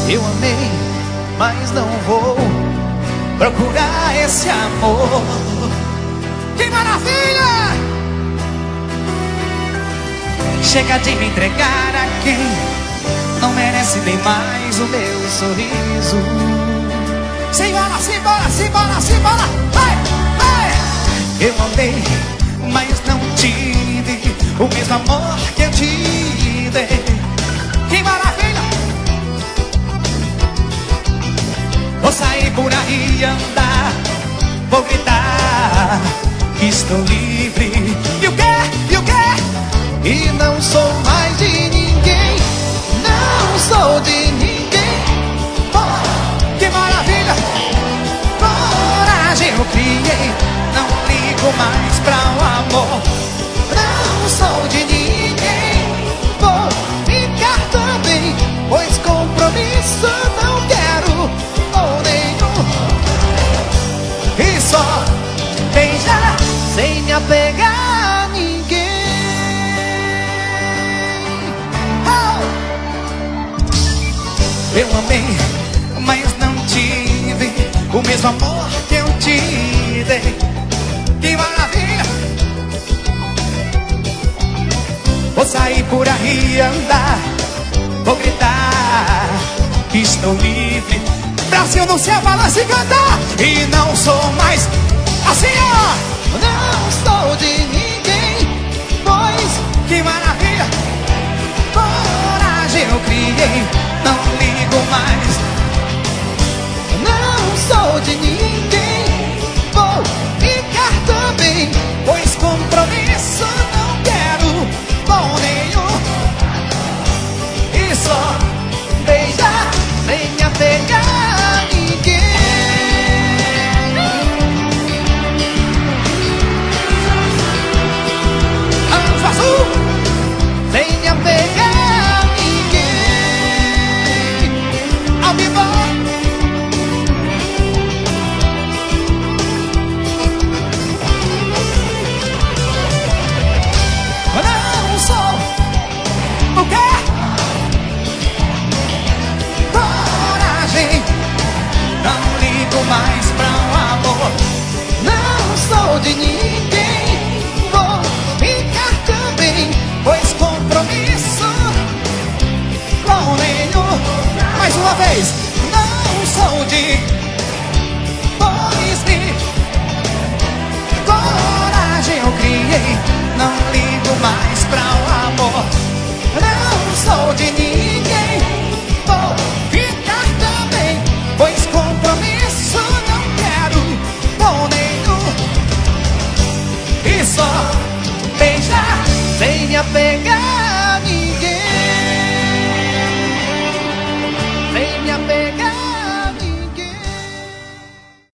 Eu amei, mas não vou procurar esse amor. Que maravilha! Chega de me entregar a quem não merece nem mais o meu sorriso. Simbora, simbora, simbora, simbora! Vai, vai! Eu amei, mas não tive o mesmo amor que eu te dei. Que maravilha! Vou sair por aí e andar, vou gritar que estou livre. E o quê? E o quê? E não sou mais de ninguém. Não sou de ninguém. Oh, que maravilha! Coragem eu criei, não ligo mais pra o amor. Não sou de ninguém. Vou ficar também, pois compromisso não quero ou nenhum. E só beijar sem me apegar a ninguém. Eu amei, mas não tive o mesmo amor que eu te dei. Que maravilha! Vou sair por aí e andar, vou gritar que estou livre. Brasil no céu, balança e cantar. E não sou mais assim, ó. Não sou de ninguém, pois que maravilha. Coragem eu criei, não ligo mais. Não sou de ninguém, vou ficar também, pois compromisso não quero com nenhum. E só beijar sem me apegar a ninguém. Anjo azul, sem me apegar a ninguém. Ao vivo. Não sou o quê? Coragem, não ligo mais pra um amor. Não sou de ninguém, vou ficar também, pois compromisso com nenhum. Mais uma vez. Não sou de, pois me coragem eu criei, não ligo mais pra o amor. Não sou de ninguém, vou ficar também, pois compromisso não quero com nenhum. E só beijar sem me apegar.